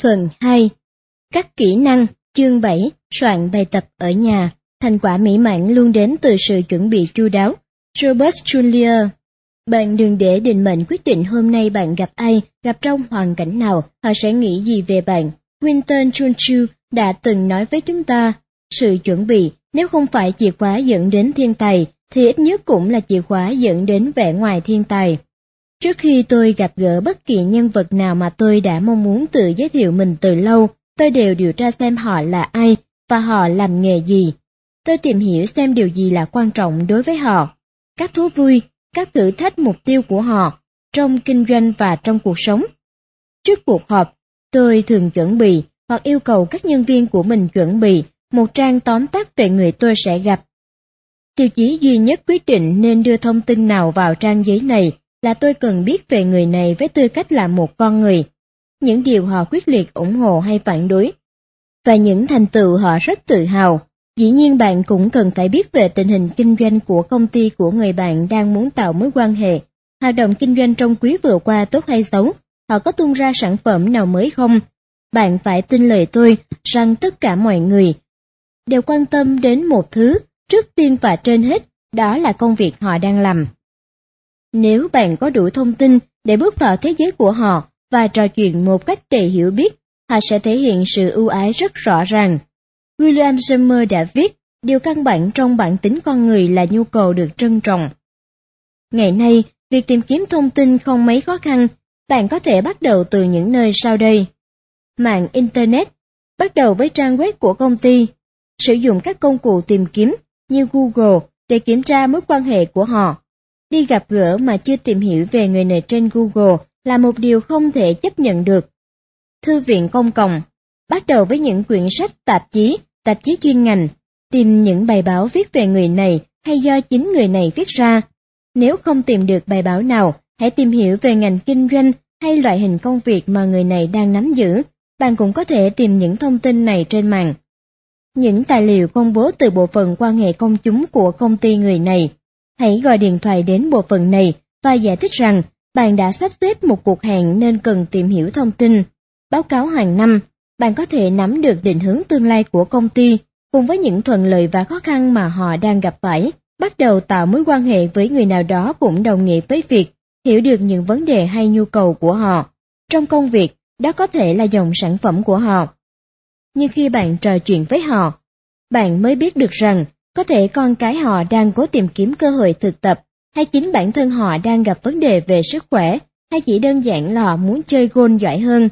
Phần 2. Các kỹ năng, chương 7, soạn bài tập ở nhà. Thành quả mỹ mãn luôn đến từ sự chuẩn bị chu đáo. Robert Jr. Bạn đừng để định mệnh quyết định hôm nay bạn gặp ai, gặp trong hoàn cảnh nào, họ sẽ nghĩ gì về bạn. Winston Churchill đã từng nói với chúng ta, sự chuẩn bị, nếu không phải chìa khóa dẫn đến thiên tài, thì ít nhất cũng là chìa khóa dẫn đến vẻ ngoài thiên tài. Trước khi tôi gặp gỡ bất kỳ nhân vật nào mà tôi đã mong muốn tự giới thiệu mình từ lâu, tôi đều điều tra xem họ là ai và họ làm nghề gì. Tôi tìm hiểu xem điều gì là quan trọng đối với họ, các thú vui, các thử thách mục tiêu của họ, trong kinh doanh và trong cuộc sống. Trước cuộc họp, tôi thường chuẩn bị hoặc yêu cầu các nhân viên của mình chuẩn bị một trang tóm tắt về người tôi sẽ gặp. Tiêu chí duy nhất quyết định nên đưa thông tin nào vào trang giấy này là tôi cần biết về người này với tư cách là một con người, những điều họ quyết liệt ủng hộ hay phản đối, và những thành tựu họ rất tự hào. Dĩ nhiên bạn cũng cần phải biết về tình hình kinh doanh của công ty của người bạn đang muốn tạo mối quan hệ. Hoạt động kinh doanh trong quý vừa qua tốt hay xấu, họ có tung ra sản phẩm nào mới không? Bạn phải tin lời tôi rằng tất cả mọi người đều quan tâm đến một thứ, trước tiên và trên hết, đó là công việc họ đang làm. Nếu bạn có đủ thông tin để bước vào thế giới của họ và trò chuyện một cách đầy hiểu biết, họ sẽ thể hiện sự ưu ái rất rõ ràng. William Summer đã viết, điều căn bản trong bản tính con người là nhu cầu được trân trọng. Ngày nay, việc tìm kiếm thông tin không mấy khó khăn, bạn có thể bắt đầu từ những nơi sau đây. Mạng Internet, bắt đầu với trang web của công ty, sử dụng các công cụ tìm kiếm như Google để kiểm tra mối quan hệ của họ. Đi gặp gỡ mà chưa tìm hiểu về người này trên Google là một điều không thể chấp nhận được. Thư viện công cộng, bắt đầu với những quyển sách, tạp chí chuyên ngành, tìm những bài báo viết về người này hay do chính người này viết ra. Nếu không tìm được bài báo nào, hãy tìm hiểu về ngành kinh doanh hay loại hình công việc mà người này đang nắm giữ. Bạn cũng có thể tìm những thông tin này trên mạng. Những tài liệu công bố từ bộ phận quan hệ công chúng của công ty người này. Hãy gọi điện thoại đến bộ phận này và giải thích rằng bạn đã sắp xếp một cuộc hẹn nên cần tìm hiểu thông tin. Báo cáo hàng năm, bạn có thể nắm được định hướng tương lai của công ty, cùng với những thuận lợi và khó khăn mà họ đang gặp phải. Bắt đầu tạo mối quan hệ với người nào đó cũng đồng nghĩa với việc hiểu được những vấn đề hay nhu cầu của họ. Trong công việc, đó có thể là dòng sản phẩm của họ. Nhưng khi bạn trò chuyện với họ, bạn mới biết được rằng có thể con cái họ đang cố tìm kiếm cơ hội thực tập, hay chính bản thân họ đang gặp vấn đề về sức khỏe, hay chỉ đơn giản là họ muốn chơi golf giỏi hơn.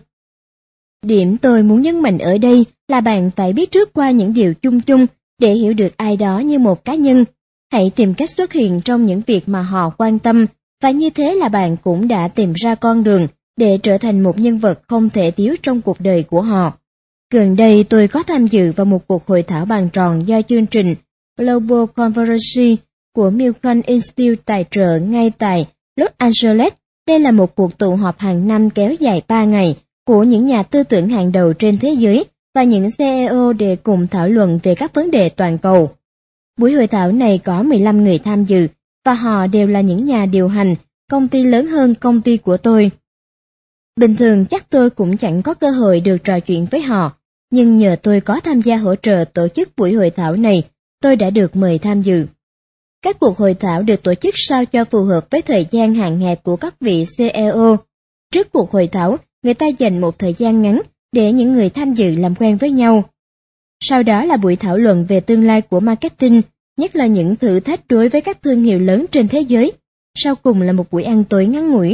Điểm tôi muốn nhấn mạnh ở đây là bạn phải biết trước qua những điều chung chung để hiểu được ai đó như một cá nhân. Hãy tìm cách xuất hiện trong những việc mà họ quan tâm, và như thế là bạn cũng đã tìm ra con đường để trở thành một nhân vật không thể thiếu trong cuộc đời của họ. Gần đây tôi có tham dự vào một cuộc hội thảo bàn tròn do chương trình Global Conference của Milken Institute tài trợ ngay tại Los Angeles. Đây là một cuộc tụ họp hàng năm kéo dài 3 ngày của những nhà tư tưởng hàng đầu trên thế giới và những CEO để cùng thảo luận về các vấn đề toàn cầu. Buổi hội thảo này có 15 người tham dự, và họ đều là những nhà điều hành, công ty lớn hơn công ty của tôi. Bình thường chắc tôi cũng chẳng có cơ hội được trò chuyện với họ, nhưng nhờ tôi có tham gia hỗ trợ tổ chức buổi hội thảo này, tôi đã được mời tham dự. Các cuộc hội thảo được tổ chức sao cho phù hợp với thời gian hạn hẹp của các vị CEO. Trước cuộc hội thảo, người ta dành một thời gian ngắn để những người tham dự làm quen với nhau. Sau đó là buổi thảo luận về tương lai của marketing, nhất là những thử thách đối với các thương hiệu lớn trên thế giới. Sau cùng là một buổi ăn tối ngắn ngủi.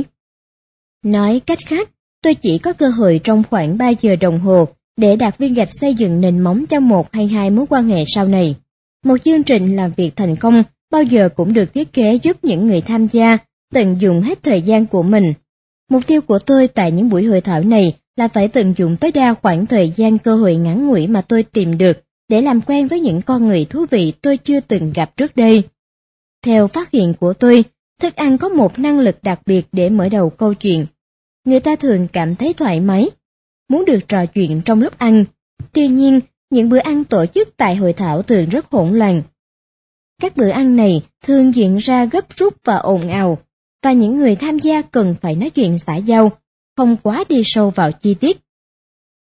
Nói cách khác, tôi chỉ có cơ hội trong khoảng 3 giờ đồng hồ để đặt viên gạch xây dựng nền móng cho một hay hai mối quan hệ sau này. Một chương trình làm việc thành công bao giờ cũng được thiết kế giúp những người tham gia tận dụng hết thời gian của mình. Mục tiêu của tôi tại những buổi hội thảo này là phải tận dụng tối đa khoảng thời gian cơ hội ngắn ngủi mà tôi tìm được để làm quen với những con người thú vị tôi chưa từng gặp trước đây. Theo phát hiện của tôi, thức ăn có một năng lực đặc biệt để mở đầu câu chuyện. Người ta thường cảm thấy thoải mái, muốn được trò chuyện trong lúc ăn. Tuy nhiên, những bữa ăn tổ chức tại hội thảo thường rất hỗn loạn. Các bữa ăn này thường diễn ra gấp rút và ồn ào, và những người tham gia cần phải nói chuyện xã giao, không quá đi sâu vào chi tiết.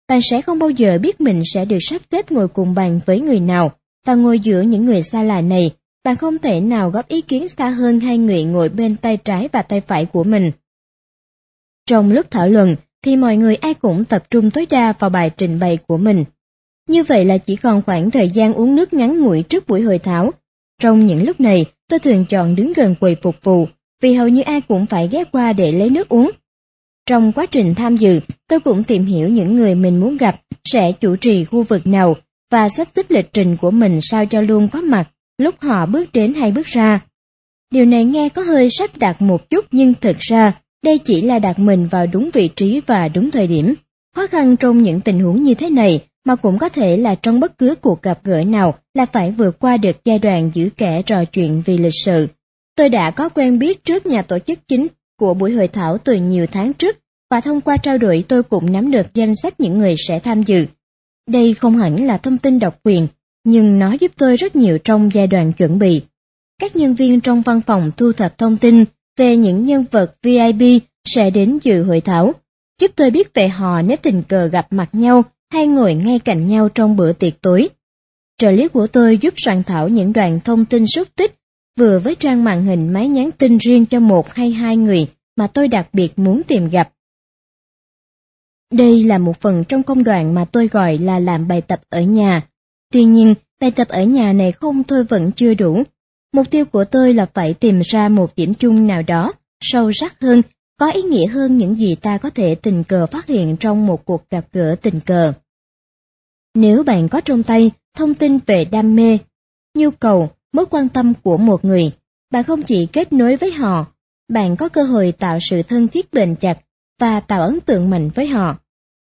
bạn sẽ không bao giờ biết mình sẽ được sắp xếp ngồi cùng bàn với người nào, và ngồi giữa những người xa lạ này, bạn không thể nào góp ý kiến xa hơn hai người ngồi bên tay trái và tay phải của mình. Trong lúc thảo luận, thì mọi người ai cũng tập trung tối đa vào bài trình bày của mình. Như vậy là chỉ còn khoảng thời gian uống nước ngắn ngủi trước buổi hội thảo. Trong những lúc này, tôi thường chọn đứng gần quầy phục vụ, vì hầu như ai cũng phải ghé qua để lấy nước uống. Trong quá trình tham dự, tôi cũng tìm hiểu những người mình muốn gặp sẽ chủ trì khu vực nào và sắp xếp lịch trình của mình sao cho luôn có mặt lúc họ bước đến hay bước ra. Điều này nghe có hơi sắp đặt một chút, nhưng thực ra đây chỉ là đặt mình vào đúng vị trí và đúng thời điểm. Khó khăn trong những tình huống như thế này, mà cũng có thể là trong bất cứ cuộc gặp gỡ nào, là phải vượt qua được giai đoạn giữ kẻ trò chuyện vì lịch sự. Tôi đã có quen biết trước nhà tổ chức chính của buổi hội thảo từ nhiều tháng trước, và thông qua trao đổi tôi cũng nắm được danh sách những người sẽ tham dự. Đây không hẳn là thông tin độc quyền, nhưng nó giúp tôi rất nhiều trong giai đoạn chuẩn bị. Các nhân viên trong văn phòng thu thập thông tin về những nhân vật VIP sẽ đến dự hội thảo, giúp tôi biết về họ nếu tình cờ gặp mặt nhau hay ngồi ngay cạnh nhau trong bữa tiệc tối. Trợ lý của tôi giúp soạn thảo những đoạn thông tin xúc tích, vừa với trang màn hình máy nhắn tin riêng cho một hay hai người mà tôi đặc biệt muốn tìm gặp. Đây là một phần trong công đoạn mà tôi gọi là làm bài tập ở nhà. Tuy nhiên, bài tập ở nhà này không thôi vẫn chưa đủ. Mục tiêu của tôi là phải tìm ra một điểm chung nào đó, sâu sắc hơn, có ý nghĩa hơn những gì ta có thể tình cờ phát hiện trong một cuộc gặp gỡ tình cờ. Nếu bạn có trong tay thông tin về đam mê, nhu cầu, mối quan tâm của một người, bạn không chỉ kết nối với họ, bạn có cơ hội tạo sự thân thiết bền chặt và tạo ấn tượng mạnh với họ.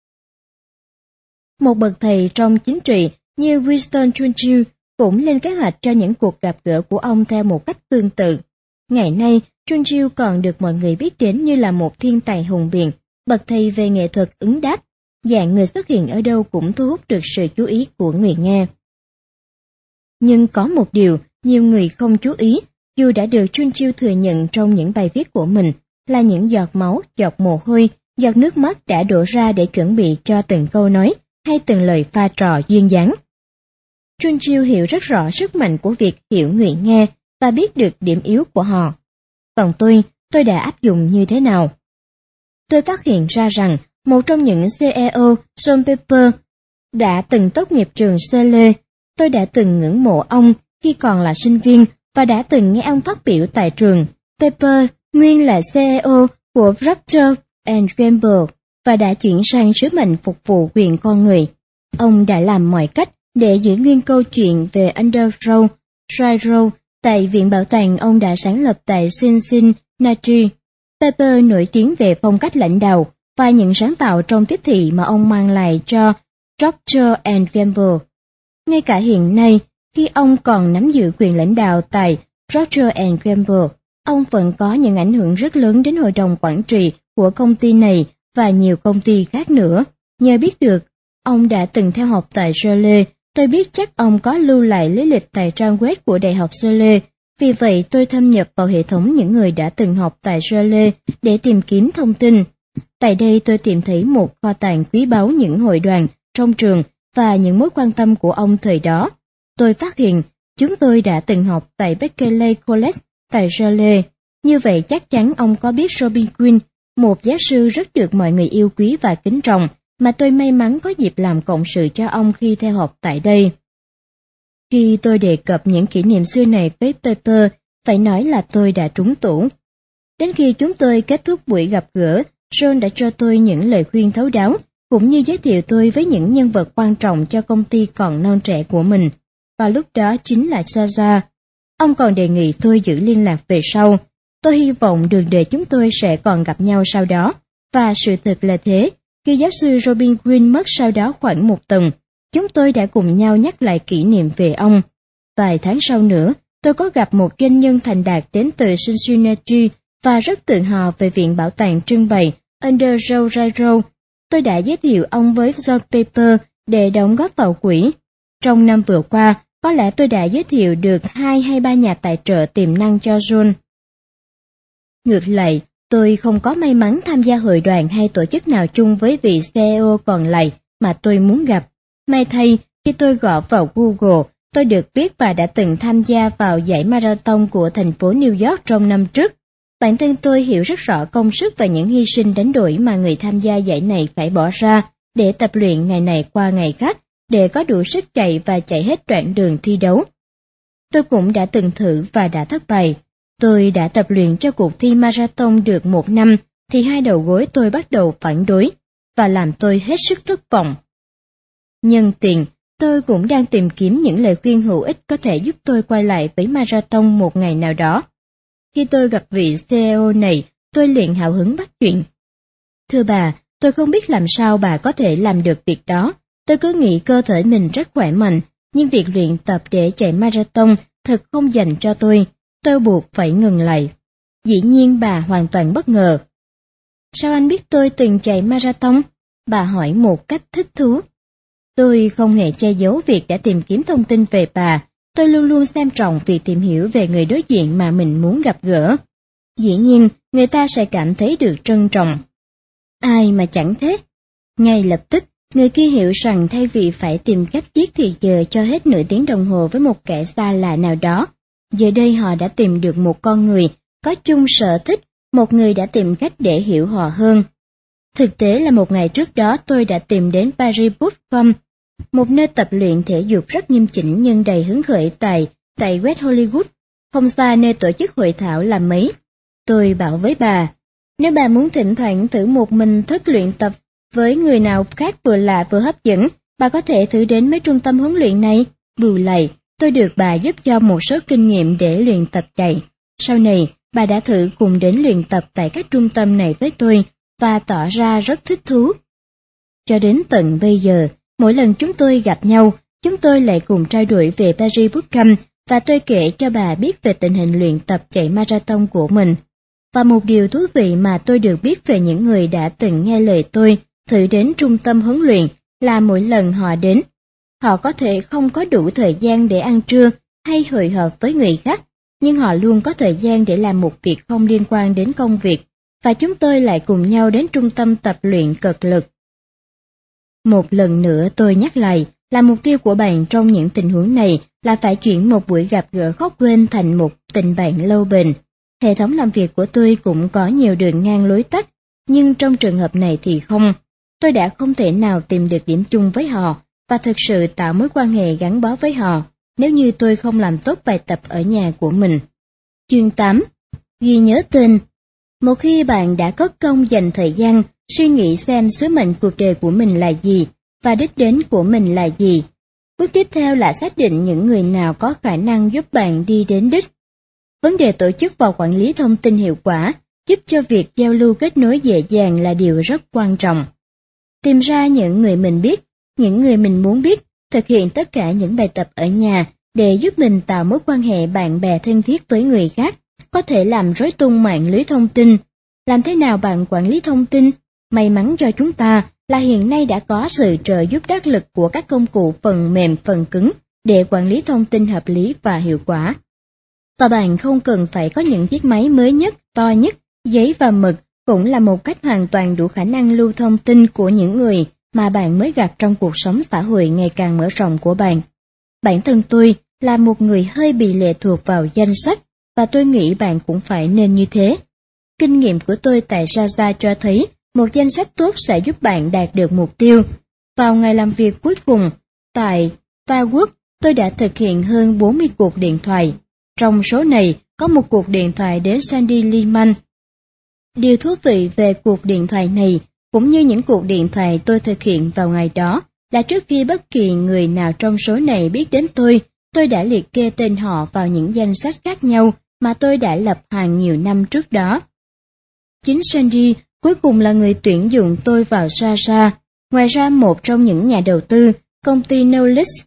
Một bậc thầy trong chính trị như Winston Churchill cũng lên kế hoạch cho những cuộc gặp gỡ của ông theo một cách tương tự. Ngày nay, Churchill còn được mọi người biết đến như là một thiên tài hùng biện, bậc thầy về nghệ thuật ứng đáp, dạng người xuất hiện ở đâu cũng thu hút được sự chú ý của người nghe. Nhưng có một điều nhiều người không chú ý, dù đã được Churchill thừa nhận trong những bài viết của mình, là những giọt máu, giọt mồ hôi, giọt nước mắt đã đổ ra để chuẩn bị cho từng câu nói hay từng lời pha trò duyên dáng. Churchill hiểu rất rõ sức mạnh của việc hiểu người nghe và biết được điểm yếu của họ. Còn tôi đã áp dụng như thế nào? Tôi phát hiện ra rằng một trong những CEO, John Pepper, đã từng tốt nghiệp trường Yale. Tôi đã từng ngưỡng mộ ông khi còn là sinh viên và đã từng nghe ông phát biểu tại trường. Pepper nguyên là CEO của Procter & Gamble và đã chuyển sang sứ mệnh phục vụ quyền con người. Ông đã làm mọi cách để giữ nguyên câu chuyện về Underground Railroad tại Viện Bảo tàng ông đã sáng lập tại Cincinnati. Pepper nổi tiếng về phong cách lãnh đạo và những sáng tạo trong tiếp thị mà ông mang lại cho Procter & Gamble. Ngay cả hiện nay, khi ông còn nắm giữ quyền lãnh đạo tại Procter & Gamble, ông vẫn có những ảnh hưởng rất lớn đến hội đồng quản trị của công ty này và nhiều công ty khác nữa. Nhờ biết được, ông đã từng theo học tại Yale, tôi biết chắc ông có lưu lại lý lịch tại trang web của Đại học Yale. Vì vậy tôi thâm nhập vào hệ thống những người đã từng học tại Yale để tìm kiếm thông tin. Tại đây tôi tìm thấy một kho tàng quý báu những hội đoàn trong trường và những mối quan tâm của ông thời đó. Tôi phát hiện chúng tôi đã từng học tại Berkeley College tại Yale. Như vậy chắc chắn ông có biết Robin Quinn, một giáo sư rất được mọi người yêu quý và kính trọng, mà tôi may mắn có dịp làm cộng sự cho ông khi theo học tại đây. Khi tôi đề cập những kỷ niệm xưa này với Pepper, phải nói là tôi đã trúng tủ. Đến khi chúng tôi kết thúc buổi gặp gỡ, John đã cho tôi những lời khuyên thấu đáo, cũng như giới thiệu tôi với những nhân vật quan trọng cho công ty còn non trẻ của mình. Và lúc đó chính là Saza. Ông còn đề nghị tôi giữ liên lạc về sau. Tôi hy vọng đường đời chúng tôi sẽ còn gặp nhau sau đó, và sự thật là thế. Khi giáo sư Robin Quinn mất sau đó khoảng một tuần, chúng tôi đã cùng nhau nhắc lại kỷ niệm về ông. Vài tháng sau nữa, tôi có gặp một doanh nhân thành đạt đến từ Cincinnati và rất tự hào về Viện Bảo tàng trưng bày Underground Railroad. Tôi đã giới thiệu ông với John Pepper để đóng góp vào quỹ. Trong năm vừa qua, có lẽ tôi đã giới thiệu được 2 hay 3 nhà tài trợ tiềm năng cho John. Ngược lại, tôi không có may mắn tham gia hội đoàn hay tổ chức nào chung với vị CEO còn lại, mà tôi muốn gặp. May thay, khi tôi gõ vào Google, tôi được biết bà đã từng tham gia vào giải marathon của thành phố New York trong năm trước. Bản thân tôi hiểu rất rõ công sức và những hy sinh đánh đổi mà người tham gia giải này phải bỏ ra để tập luyện ngày này qua ngày khác, để có đủ sức chạy và chạy hết đoạn đường thi đấu. Tôi cũng đã từng thử và đã thất bại. Tôi đã tập luyện cho cuộc thi marathon được 1 năm, thì hai đầu gối tôi bắt đầu phản đối, và làm tôi hết sức thất vọng. Nhân tiện, tôi cũng đang tìm kiếm những lời khuyên hữu ích có thể giúp tôi quay lại với marathon một ngày nào đó. Khi tôi gặp vị CEO này, tôi liền hào hứng bắt chuyện. Thưa bà, tôi không biết làm sao bà có thể làm được việc đó. Tôi cứ nghĩ cơ thể mình rất khỏe mạnh, nhưng việc luyện tập để chạy marathon thật không dành cho tôi. Tôi buộc phải ngừng lại. Dĩ nhiên bà hoàn toàn bất ngờ. Sao anh biết tôi từng chạy marathon? Bà hỏi một cách thích thú. Tôi không hề che giấu việc đã tìm kiếm thông tin về bà. Tôi luôn luôn xem trọng việc tìm hiểu về người đối diện mà mình muốn gặp gỡ. Dĩ nhiên, người ta sẽ cảm thấy được trân trọng. Ai mà chẳng thế? Ngay lập tức, người kia hiểu rằng thay vì phải tìm cách giết thì giờ cho hết nửa tiếng đồng hồ với một kẻ xa lạ nào đó, giờ đây họ đã tìm được một con người có chung sở thích, một người đã tìm cách để hiểu họ hơn. Thực tế là một ngày trước đó tôi đã tìm đến Paris Bootcamp, một nơi tập luyện thể dục rất nghiêm chỉnh nhưng đầy hứng khởi tại West Hollywood, không xa nơi tổ chức hội thảo là mấy. Tôi bảo với bà, nếu bà muốn thỉnh thoảng thử một mình thức luyện tập với người nào khác vừa lạ vừa hấp dẫn, bà có thể thử đến mấy trung tâm huấn luyện này. Bù lại, tôi được bà giúp cho một số kinh nghiệm để luyện tập chạy. Sau này, bà đã thử cùng đến luyện tập tại các trung tâm này với tôi và tỏ ra rất thích thú. Cho đến tận bây giờ, mỗi lần chúng tôi gặp nhau, chúng tôi lại cùng trao đổi về Paris Bootcamp và tôi kể cho bà biết về tình hình luyện tập chạy marathon của mình. Và một điều thú vị mà tôi được biết về những người đã từng nghe lời tôi thử đến trung tâm huấn luyện là mỗi lần họ đến, họ có thể không có đủ thời gian để ăn trưa hay hội họp với người khác, nhưng họ luôn có thời gian để làm một việc không liên quan đến công việc, và chúng tôi lại cùng nhau đến trung tâm tập luyện cực lực. Một lần nữa tôi nhắc lại là mục tiêu của bạn trong những tình huống này là phải chuyển một buổi gặp gỡ khó quên thành một tình bạn lâu bền. Hệ thống làm việc của tôi cũng có nhiều đường ngang lối tắt, nhưng trong trường hợp này thì không. Tôi đã không thể nào tìm được điểm chung với họ và thực sự tạo mối quan hệ gắn bó với họ nếu như tôi không làm tốt bài tập ở nhà của mình. Chương 8. Ghi nhớ tên. Một khi bạn đã có công dành thời gian suy nghĩ xem sứ mệnh cuộc đời của mình là gì và đích đến của mình là gì, bước tiếp theo là xác định những người nào có khả năng giúp bạn đi đến đích. Vấn đề tổ chức và quản lý thông tin hiệu quả giúp cho việc giao lưu kết nối dễ dàng là điều rất quan trọng. Tìm ra những người mình biết, những người mình muốn biết, thực hiện tất cả những bài tập ở nhà để giúp mình tạo mối quan hệ bạn bè thân thiết với người khác, có thể làm rối tung mạng lưới thông tin. Làm thế nào bạn quản lý thông tin? May mắn cho chúng ta là hiện nay đã có sự trợ giúp đắc lực của các công cụ phần mềm phần cứng để quản lý thông tin hợp lý và hiệu quả. Và bạn không cần phải có những chiếc máy mới nhất, to nhất, giấy và mực cũng là một cách hoàn toàn đủ khả năng lưu thông tin của những người mà bạn mới gặp trong cuộc sống xã hội ngày càng mở rộng của bạn. Bản thân tôi là một người hơi bị lệ thuộc vào danh sách và tôi nghĩ bạn cũng phải nên như thế. Kinh nghiệm của tôi tại Zaza cho thấy một danh sách tốt sẽ giúp bạn đạt được mục tiêu. Vào ngày làm việc cuối cùng, tại Starwood, tôi đã thực hiện hơn 40 cuộc điện thoại. Trong số này, có một cuộc điện thoại đến Sandy Lehman. Điều thú vị về cuộc điện thoại này, cũng như những cuộc điện thoại tôi thực hiện vào ngày đó, là trước khi bất kỳ người nào trong số này biết đến tôi đã liệt kê tên họ vào những danh sách khác nhau mà tôi đã lập hàng nhiều năm trước đó. Chính Sandy cuối cùng là người tuyển dụng tôi vào Zaza. Ngoài ra, một trong những nhà đầu tư, công ty Knowledge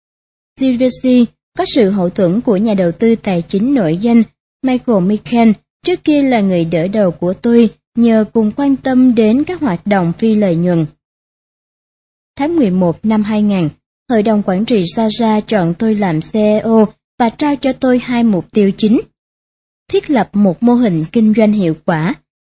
GVC, có sự hậu thuẫn của nhà đầu tư tài chính nổi danh Michael Mikan, trước kia là người đỡ đầu của tôi nhờ cùng quan tâm đến các hoạt động phi lợi nhuận. Tháng 11 năm 2000, Hội đồng Quản trị Zaza chọn tôi làm CEO và trao cho tôi 2 mục tiêu chính. Thiết lập một mô hình kinh doanh hiệu quả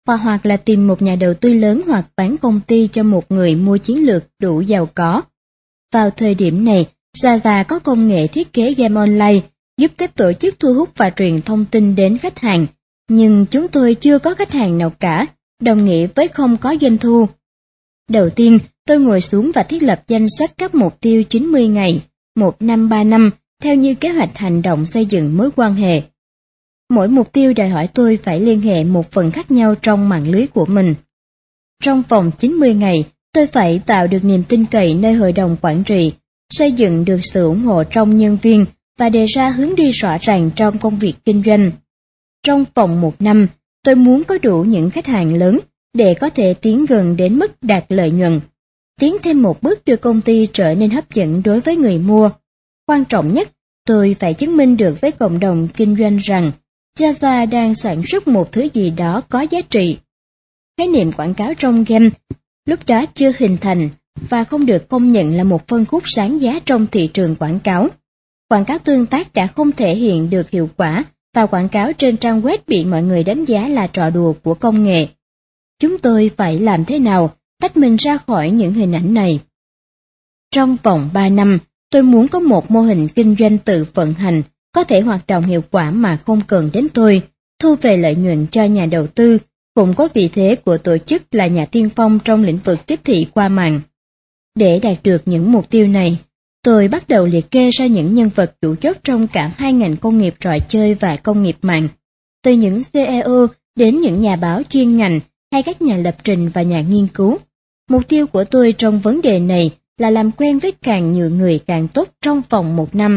và hoặc là tìm một nhà đầu tư lớn hoặc bán công ty cho một người mua chiến lược đủ giàu có. Vào thời điểm này, Zaza có công nghệ thiết kế game online, giúp các tổ chức thu hút và truyền thông tin đến khách hàng, nhưng chúng tôi chưa có khách hàng nào cả, đồng nghĩa với không có doanh thu. Đầu tiên, tôi ngồi xuống và thiết lập danh sách các mục tiêu 90 ngày, 1 năm 3 năm, theo như kế hoạch hành động xây dựng mối quan hệ. Mỗi mục tiêu đòi hỏi tôi phải liên hệ một phần khác nhau trong mạng lưới của mình. Trong vòng 90 ngày, tôi phải tạo được niềm tin cậy nơi hội đồng quản trị, xây dựng được sự ủng hộ trong nhân viên và đề ra hướng đi rõ ràng trong công việc kinh doanh. Trong vòng 1 năm, tôi muốn có đủ những khách hàng lớn để có thể tiến gần đến mức đạt lợi nhuận, tiến thêm một bước đưa công ty trở nên hấp dẫn đối với người mua. Quan trọng nhất, tôi phải chứng minh được với cộng đồng kinh doanh rằng Zaza đang sản xuất một thứ gì đó có giá trị. Khái niệm quảng cáo trong game lúc đó chưa hình thành và không được công nhận là một phân khúc sáng giá trong thị trường quảng cáo. Quảng cáo tương tác đã không thể hiện được hiệu quả và quảng cáo trên trang web bị mọi người đánh giá là trò đùa của công nghệ. Chúng tôi phải làm thế nào tách mình ra khỏi những hình ảnh này? Trong vòng 3 năm, tôi muốn có một mô hình kinh doanh tự vận hành, có thể hoạt động hiệu quả mà không cần đến tôi, thu về lợi nhuận cho nhà đầu tư, cũng có vị thế của tổ chức là nhà tiên phong trong lĩnh vực tiếp thị qua mạng. Để đạt được những mục tiêu này, tôi bắt đầu liệt kê ra những nhân vật chủ chốt trong cả hai ngành công nghiệp trò chơi và công nghiệp mạng, từ những CEO đến những nhà báo chuyên ngành hay các nhà lập trình và nhà nghiên cứu. Mục tiêu của tôi trong vấn đề này là làm quen với càng nhiều người càng tốt trong vòng 1 năm.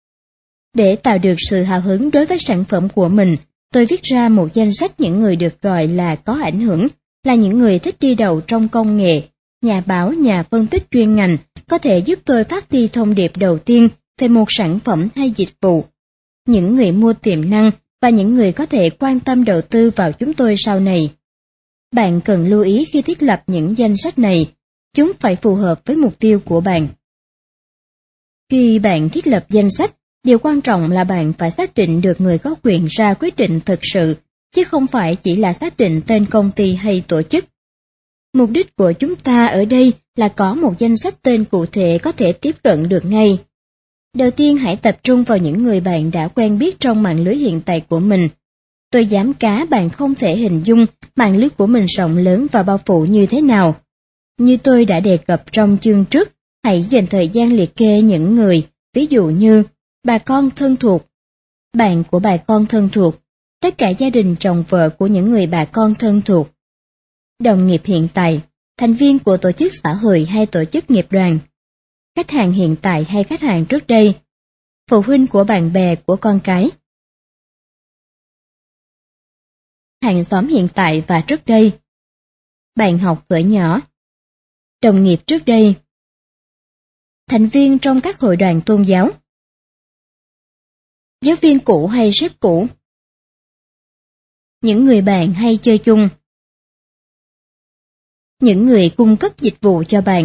Để tạo được sự hào hứng đối với sản phẩm của mình, tôi viết ra một danh sách những người được gọi là có ảnh hưởng, là những người thích đi đầu trong công nghệ, nhà báo, nhà phân tích chuyên ngành, có thể giúp tôi phát đi thông điệp đầu tiên về một sản phẩm hay dịch vụ. Những người mua tiềm năng và những người có thể quan tâm đầu tư vào chúng tôi sau này. Bạn cần lưu ý khi thiết lập những danh sách này, chúng phải phù hợp với mục tiêu của bạn. Khi bạn thiết lập danh sách, điều quan trọng là bạn phải xác định được người có quyền ra quyết định thực sự, chứ không phải chỉ là xác định tên công ty hay tổ chức. Mục đích của chúng ta ở đây là có một danh sách tên cụ thể có thể tiếp cận được ngay. Đầu tiên, hãy tập trung vào những người bạn đã quen biết trong mạng lưới hiện tại của mình. Tôi dám cá bạn không thể hình dung mạng lưới của mình rộng lớn và bao phủ như thế nào. Như tôi đã đề cập trong chương trước, hãy dành thời gian liệt kê những người, ví dụ như bà con thân thuộc, bạn của bà con thân thuộc, tất cả gia đình chồng vợ của những người bà con thân thuộc, đồng nghiệp hiện tại, thành viên của tổ chức xã hội hay tổ chức nghiệp đoàn, khách hàng hiện tại hay khách hàng trước đây, phụ huynh của bạn bè của con cái, hàng xóm hiện tại và trước đây, bạn học thuở nhỏ, đồng nghiệp trước đây, thành viên trong các hội đoàn tôn giáo, giáo viên cũ hay sếp cũ, những người bạn hay chơi chung, những người cung cấp dịch vụ cho bạn.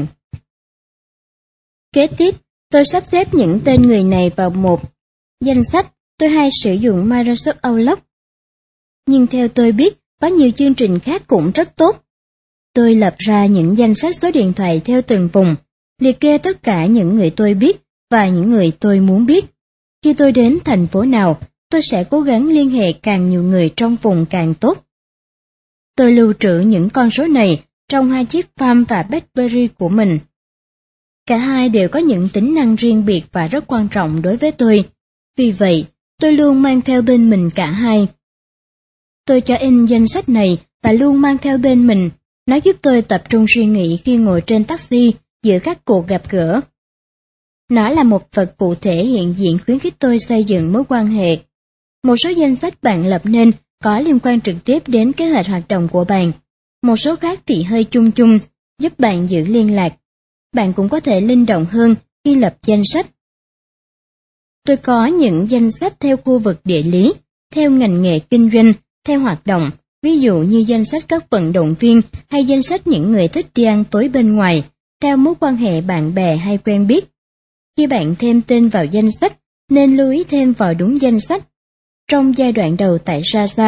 Kế tiếp, tôi sắp xếp những tên người này vào một danh sách. Tôi hay sử dụng Microsoft Outlook, nhưng theo tôi biết, có nhiều chương trình khác cũng rất tốt. Tôi lập ra những danh sách số điện thoại theo từng vùng, liệt kê tất cả những người tôi biết và những người tôi muốn biết. Khi tôi đến thành phố nào, tôi sẽ cố gắng liên hệ càng nhiều người trong vùng càng tốt. Tôi lưu trữ những con số này trong hai chiếc Palm và BlackBerry của mình. Cả hai đều có những tính năng riêng biệt và rất quan trọng đối với tôi. Vì vậy, tôi luôn mang theo bên mình cả hai. Tôi cho in danh sách này và luôn mang theo bên mình. Nó giúp tôi tập trung suy nghĩ khi ngồi trên taxi giữa các cuộc gặp gỡ. Nó là một vật cụ thể hiện diện khuyến khích tôi xây dựng mối quan hệ. Một số danh sách bạn lập nên có liên quan trực tiếp đến kế hoạch hoạt động của bạn. Một số khác thì hơi chung chung, giúp bạn giữ liên lạc. Bạn cũng có thể linh động hơn khi lập danh sách. Tôi có những danh sách theo khu vực địa lý, theo ngành nghề kinh doanh, theo hoạt động, ví dụ như danh sách các vận động viên hay danh sách những người thích đi ăn tối bên ngoài, theo mối quan hệ bạn bè hay quen biết. Khi bạn thêm tên vào danh sách, nên lưu ý thêm vào đúng danh sách. Trong giai đoạn đầu tại Zaza,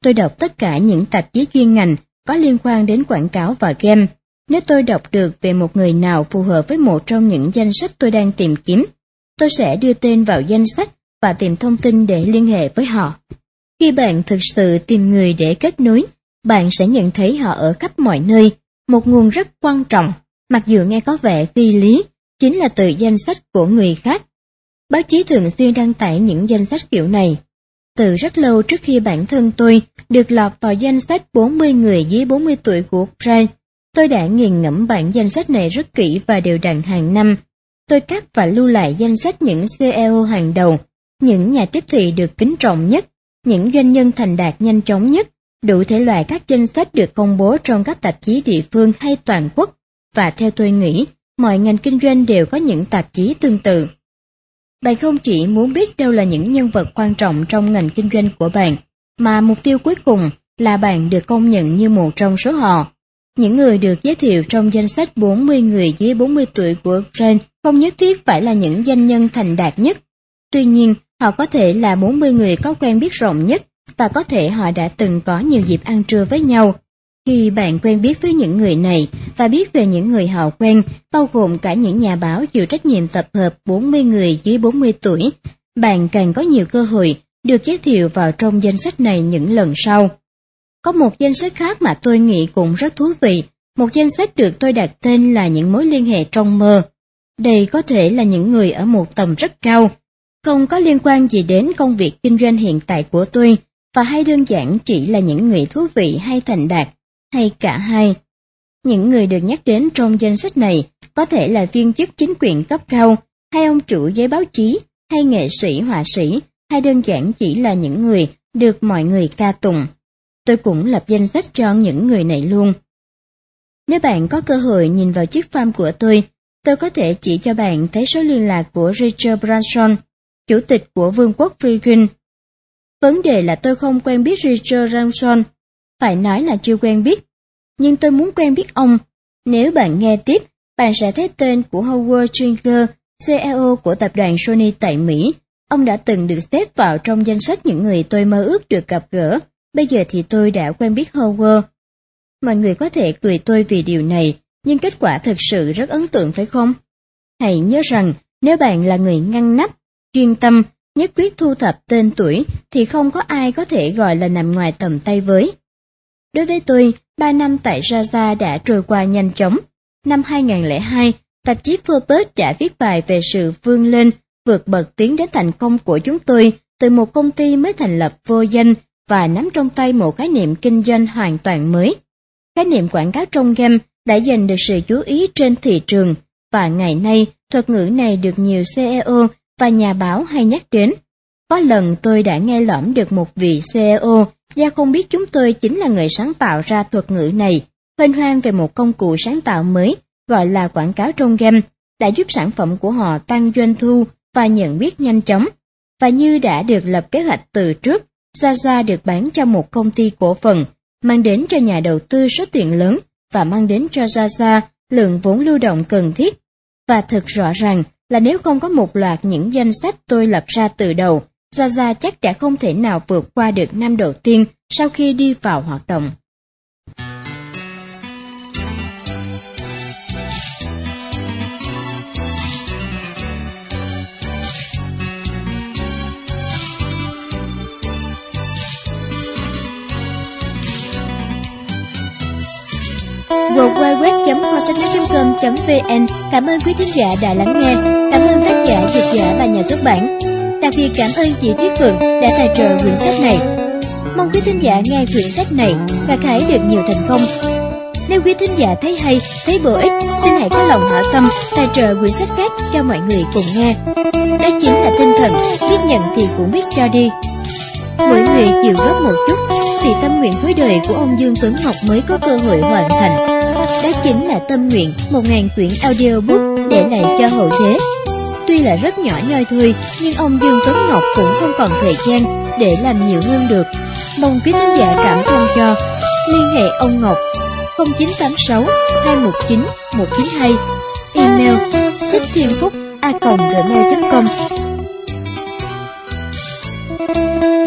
Tôi đọc tất cả những tạp chí chuyên ngành có liên quan đến quảng cáo và game. Nếu tôi đọc được về một người nào phù hợp với một trong những danh sách tôi đang tìm kiếm, tôi sẽ đưa tên vào danh sách và tìm thông tin để liên hệ với họ. Khi bạn thực sự tìm người để kết nối, bạn sẽ nhận thấy họ ở khắp mọi nơi. Một nguồn rất quan trọng, mặc dù nghe có vẻ phi lý, chính là từ danh sách của người khác. Báo chí thường xuyên đăng tải những danh sách kiểu này. Từ rất lâu trước khi bản thân tôi được lọt vào danh sách 40 người dưới 40 tuổi của Brian, tôi đã nghiền ngẫm bản danh sách này rất kỹ và đều đặn hàng năm. Tôi cắt và lưu lại danh sách những CEO hàng đầu, những nhà tiếp thị được kính trọng nhất, những doanh nhân thành đạt nhanh chóng nhất, đủ thể loại các danh sách được công bố trong các tạp chí địa phương hay toàn quốc, và theo tôi nghĩ, mọi ngành kinh doanh đều có những tạp chí tương tự. Bạn không chỉ muốn biết đâu là những nhân vật quan trọng trong ngành kinh doanh của bạn, mà mục tiêu cuối cùng là bạn được công nhận như một trong số họ. Những người được giới thiệu trong danh sách 40 người dưới 40 tuổi của Brian không nhất thiết phải là những doanh nhân thành đạt nhất. Tuy nhiên, họ có thể là 40 người có quen biết rộng nhất, và có thể họ đã từng có nhiều dịp ăn trưa với nhau. Khi bạn quen biết với những người này và biết về những người họ quen, bao gồm cả những nhà báo chịu trách nhiệm tập hợp 40 người dưới 40 tuổi, bạn càng có nhiều cơ hội được giới thiệu vào trong danh sách này những lần sau. Có một danh sách khác mà tôi nghĩ cũng rất thú vị, một danh sách được tôi đặt tên là những mối liên hệ trong mơ. Đây có thể là những người ở một tầm rất cao, không có liên quan gì đến công việc kinh doanh hiện tại của tôi, và hay đơn giản chỉ là những người thú vị hay thành đạt, hay cả hai. Những người được nhắc đến trong danh sách này có thể là viên chức chính quyền cấp cao, hay ông chủ giấy báo chí, hay nghệ sĩ họa sĩ, hay đơn giản chỉ là những người được mọi người ca tụng. Tôi cũng lập danh sách cho những người này luôn. Nếu bạn có cơ hội nhìn vào chiếc farm của tôi có thể chỉ cho bạn thấy số liên lạc của Richard Branson, chủ tịch của Vương quốc Philippines. Vấn đề là tôi không quen biết Richard Branson, phải nói là chưa quen biết, nhưng tôi muốn quen biết ông. Nếu bạn nghe tiếp, bạn sẽ thấy tên của Howard Stringer, CEO của tập đoàn Sony tại Mỹ. Ông đã từng được xếp vào trong danh sách những người tôi mơ ước được gặp gỡ. Bây giờ thì tôi đã quen biết Howard. Mọi người có thể cười tôi vì điều này, nhưng kết quả thực sự rất ấn tượng phải không? Hãy nhớ rằng, nếu bạn là người ngăn nắp, chuyên tâm, nhất quyết thu thập tên tuổi, thì không có ai có thể gọi là nằm ngoài tầm tay với. Đối với tôi, 3 năm tại Raza đã trôi qua nhanh chóng. Năm 2002, tạp chí Forbes đã viết bài về sự vươn lên, vượt bậc tiến đến thành công của chúng tôi từ một công ty mới thành lập vô danh và nắm trong tay một khái niệm kinh doanh hoàn toàn mới. Khái niệm quảng cáo trong game đã giành được sự chú ý trên thị trường, và ngày nay thuật ngữ này được nhiều CEO và nhà báo hay nhắc đến. Có lần tôi đã nghe lỏm được một vị CEO, do không biết chúng tôi chính là người sáng tạo ra thuật ngữ này, huênh hoang về một công cụ sáng tạo mới gọi là quảng cáo trong game, đã giúp sản phẩm của họ tăng doanh thu và nhận biết nhanh chóng. Và như đã được lập kế hoạch từ trước, Zaza được bán cho một công ty cổ phần, mang đến cho nhà đầu tư số tiền lớn và mang đến cho Zaza lượng vốn lưu động cần thiết. Và thật rõ ràng là nếu không có một loạt những danh sách tôi lập ra từ đầu, Zaza chắc đã không thể nào vượt qua được năm đầu tiên sau khi đi vào hoạt động. www.kho-sách-nói.com.vn. Cảm ơn quý thính giả đã lắng nghe. Cảm ơn tác giả, dịch giả và nhà xuất bản. Đặc biệt cảm ơn chị Thúy Phượng đã tài trợ quyển sách này. Mong quý thính giả nghe quyển sách này gặt hái được nhiều thành công. Nếu quý thính giả thấy hay, thấy bổ ích, xin hãy có lòng hảo tâm tài trợ quyển sách khác cho mọi người cùng nghe. Đó chính là tinh thần biết nhận thì cũng biết cho đi. Mỗi người chịu góp một chút thì tâm nguyện cuối đời của ông Dương Tuấn Ngọc mới có cơ hội hoàn thành. Đó chính là tâm nguyện 1000 quyển audiobook để lại cho hậu thế. Tuy là rất nhỏ nhoi thôi, nhưng ông Dương Tuấn Ngọc cũng không còn thời gian để làm nhiều hơn được. Mong quý thính giả cảm thông cho. Liên hệ ông Ngọc 0986 219 192, email xíchthuyênphúc@gmail.com.